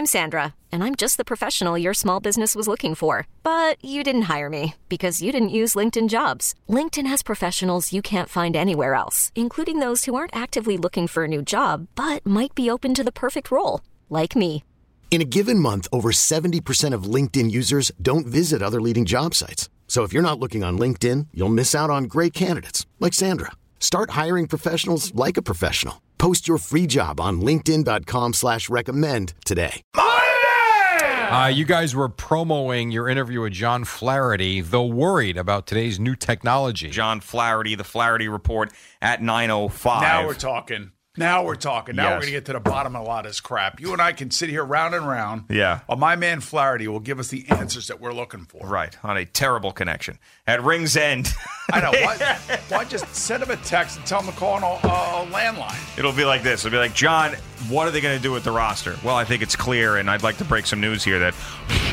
I'm Sandra, and I'm just the professional your small business was looking for. But you didn't hire me because you didn't use LinkedIn Jobs. LinkedIn has professionals you can't find anywhere else, including those who aren't actively looking for a new job, but might be open to the perfect role, like me. In a given month, over 70% of LinkedIn users don't visit other leading job sites. So if you're not looking on LinkedIn, you'll miss out on great candidates like Sandra. Start hiring professionals like a professional. Post your free job on linkedin.com/recommend today. You guys were promoting your interview with John Flaherty, though worried about today's new technology. John Flaherty, the Flaherty Report at 9:05. Now we're talking. Now we're talking. Now Yes. we're going to get to the bottom of a lot of this crap. You and I can sit here round and round. Yeah. My man Flaherty will give us the answers that we're looking for. Right, on a terrible connection. At Ring's End. I know. Why just send him a text and tell him to call on a landline? It'll be like this. It'll be like, John, what are they going to do with the roster? Well, I think it's clear, and I'd like to break some news here that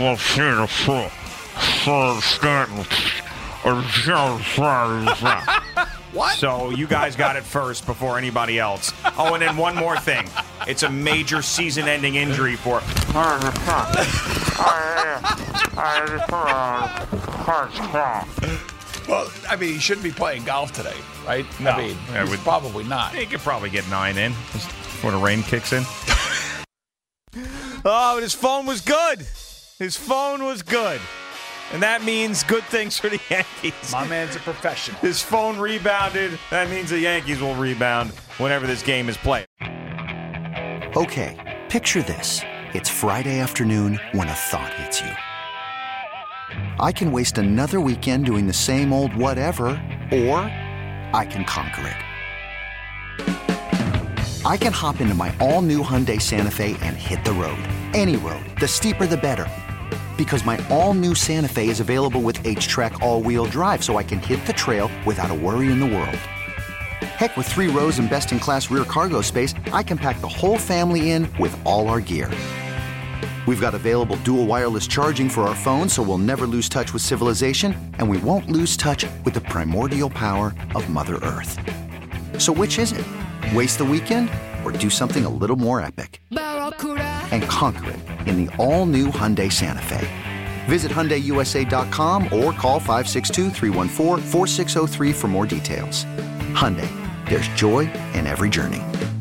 What? So you guys got it first before anybody else. Oh, and then one more thing. It's a major season-ending injury for... Well, I mean, he shouldn't be playing golf today, right? No. I mean, Yeah, he's probably not. He could probably get 9 in before the rain kicks in. Oh, but his phone was good. His phone was good. And that means good things for the Yankees. My man's a professional. His phone rebounded. That means the Yankees will rebound whenever this game is played. Okay, picture this. It's Friday afternoon when a thought hits you. I can waste another weekend doing the same old whatever, or I can conquer it. I can hop into my all-new Hyundai Santa Fe and hit the road. Any road. The steeper, the better. Because my all-new Santa Fe is available with H-Track all-wheel drive, so I can hit the trail without a worry in the world. Heck, with 3 rows and best-in-class rear cargo space, I can pack the whole family in with all our gear. We've got available dual wireless charging for our phones, so we'll never lose touch with civilization, and we won't lose touch with the primordial power of Mother Earth. So which is it? Waste the weekend or do something a little more epic? And conquer it in the all-new Hyundai Santa Fe. Visit HyundaiUSA.com or call 562-314-4603 for more details. Hyundai, there's joy in every journey.